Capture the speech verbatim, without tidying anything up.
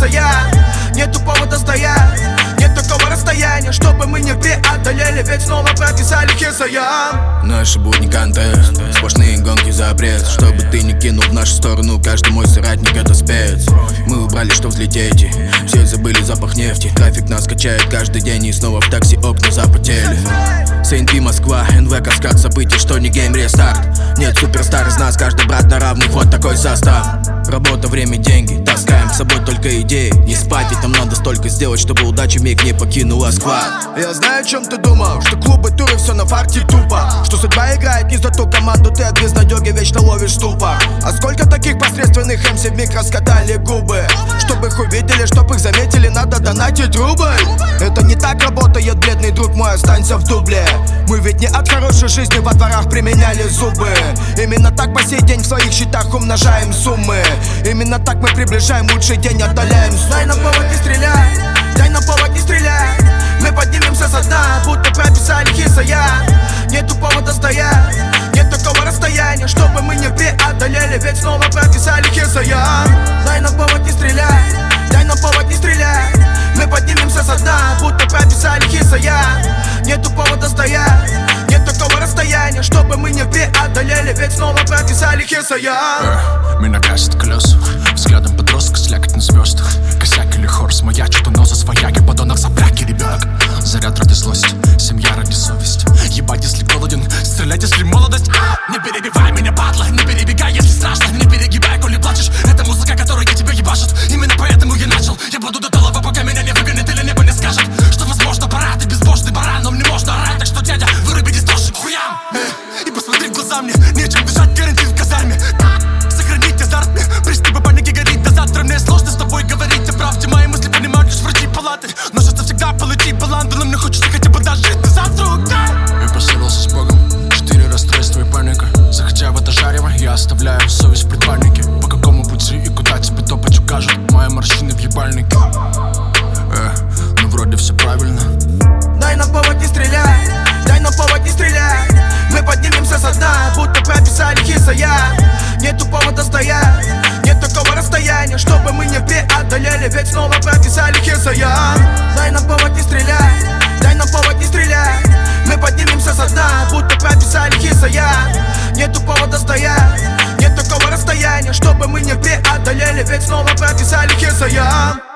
я. Нету повода стоять, нет такого расстояния, чтобы мы не преодолели, ведь снова прописали хисая. Наши будни контест, сплошные гонки запрет. Чтобы ты не кинул в нашу сторону, каждый мой соратник это спец. Мы убрали, что взлететь, все забыли запах нефти. Трафик нас качает каждый день, и снова в такси окна запотели. СНП Москва, эн вэ каскад событий, что не гейм рестарт. Нет суперстар из нас, каждый брат на равных, вот такой состав. Работа, время, деньги, таскаем с собой только идеи. Не спать, ведь нам надо столько сделать, чтобы удача миг не покинула сквад. Я знаю, о чем ты думал, что клубы, туры, все на фарте тупо. Что судьба играет не за ту команду, ты от безнадёги вечно ловишь ступор. А сколько таких посредственных эм си вмиг раскатали губы? Чтобы их увидели, чтоб их заметили, надо донатить рубль. Это не так работает, бедный друг мой, останься в дубле. Мы ведь не от хорошей жизни во дворах применяли зубы. Именно так по сей день в своих счетах умножаем суммы. Именно так мы приближаем лучший день, отдаляем суммы. Дай на повод не стреляй, дай на повод не стреляй. Мы поднимемся со дна, будто прописали хисая. Нету повода стоять, нет такого расстояния, чтобы мы не преодолели, ведь снова прописали хисая. Дай на повод не стреляй, дай на повод не стреляй. Мы поднимемся со дна, будто прописали хисая. Нету повода стоять, нет такого расстояния, чтобы мы не преодолели, ведь снова прописали хисая. Меня гасит колеса, взглядом подростка слякоть на звездах. Косяк или хорс, маячит у носа свояги, подонок сопляки, ребенок. Заряд ради злости, семья ради совести. Ебать, если голоден, стрелять, если молодость. Не перебивай меня, падла, не перебегай, если страшно. Не перегибай, коли плачешь, это музыка, которая тебя ебашит. Именно поэтому я начал, я буду до талого, пока меня не выгонят или небо не скажет, что возможно пора, ты безбожный баран, но мне можно орать, так что дядя, выруби дисторшн хуям. э, И посмотри в глаза мне, нечем дышать, карантин в казарме. Сохранить азарт мне, приступы паники горит до завтра. Мне сложно с тобой говорить о правде, мои мысли понимают лишь врачи палаты. Но шансы всегда получить баланду, но мне хочется хотя бы дожить до завтра. Я посыпался с Богом, четыре расстройства и паника. Заходя в это жарево, я оставляю совесть в предбаннике. По какому пути и куда тебе топать укажут мои морщины в ебальнике. Э, ну вроде все правильно. Дай на повод не стреляй, дай на повод не стреляй. Мы поднимемся со дна, будто прописали хисая. Нету повода стоять, нет такого расстояния, чтобы мы не преодолели, ведь снова прописали хисая. Дай на повод не стреляй, дай на повод не стреляй. Мы поднимемся со дна, будто прописали хисая. Нету повода стоять, нет такого расстояния, чтобы мы не преодолели, ведь снова прописали хисая.